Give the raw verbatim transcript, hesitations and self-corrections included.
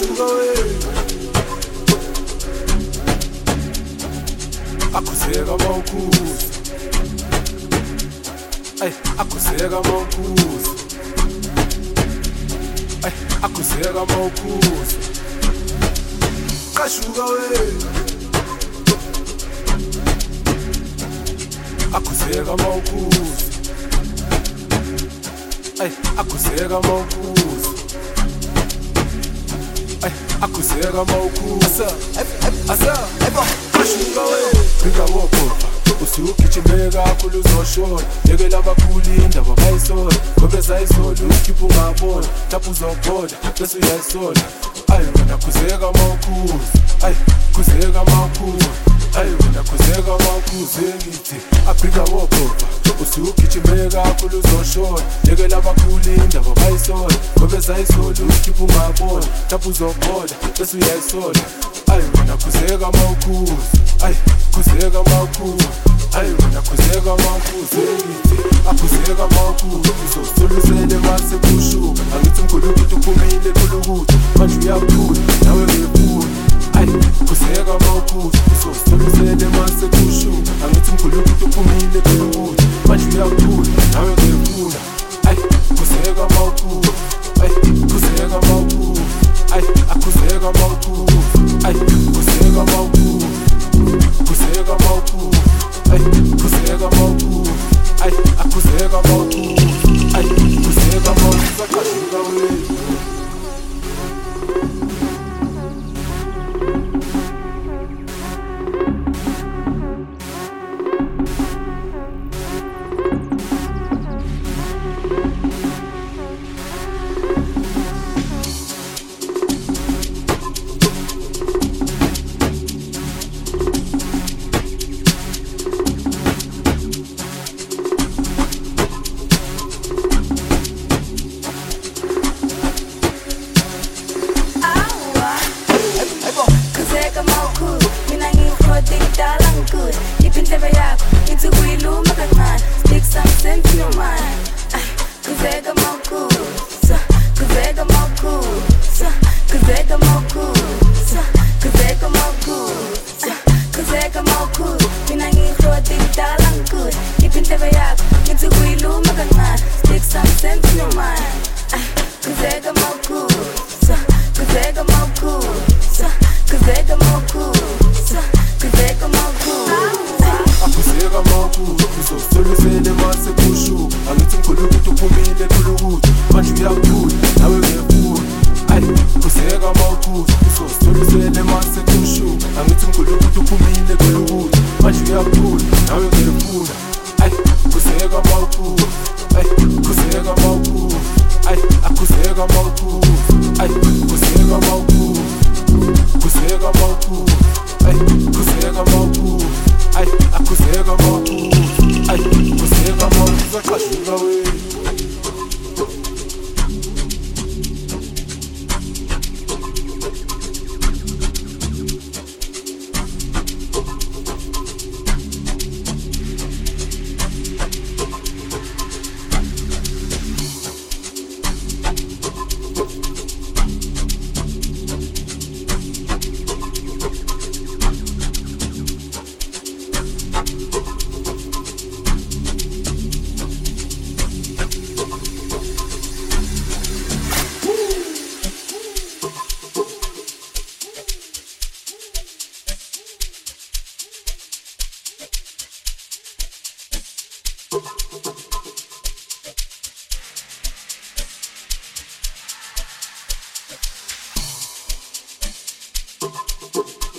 kashuka wena akhuzeka mawukhuza ay akhuzeka mawukhuza ay akhuzeka mawukhuza kashuka wena akhuzeka mawukhuza ay akhuzeka mawukhuza ay akhuzeka mawukhuza asa asa kashuka wena bika wopha usugijime kakhulu uzoshona yekela abakhulu indaba bayisola ngobe sayisola ukhipha ungabona lapho uzobhoda bese uyayisola ayi wena khuzeka mawukhuza ayi khuzeka mawukhuza ayi wena khuzeka mawukhuza ngithi abhika wopha usugijime kakhulu uzoshona yekela abakhulu indaba bayisola ngobe sayisola ukhipha ungabona lapho uzobhoda bese uyayisola ayi wena khuzeka mawukhuza ayi khuzeka mawukhuza ayi wena khuzeka mawukhuza ngithi akhuzeka mawukhuza uzosolusele mase kushuka angithi mkhulukuthi uphumile khulukuthi manje uyakhula nawe ngephula ayi khuzeka mawukhuza uzosolusele mase kushuka angithi mkhulukuthi uphumile khulukuthi manje uyakhula nawe ngephula ayi khuzeka mawukhuza ayi khuzeka mawukhuza ayi akhuzeka mawukhuza ayi khuzeka mawukhuza khuzeka mawukhuza ay khuzeka mawukhuza ay akhuzeka mawukhuza ay khuzeka mawukhuza kashuka wena You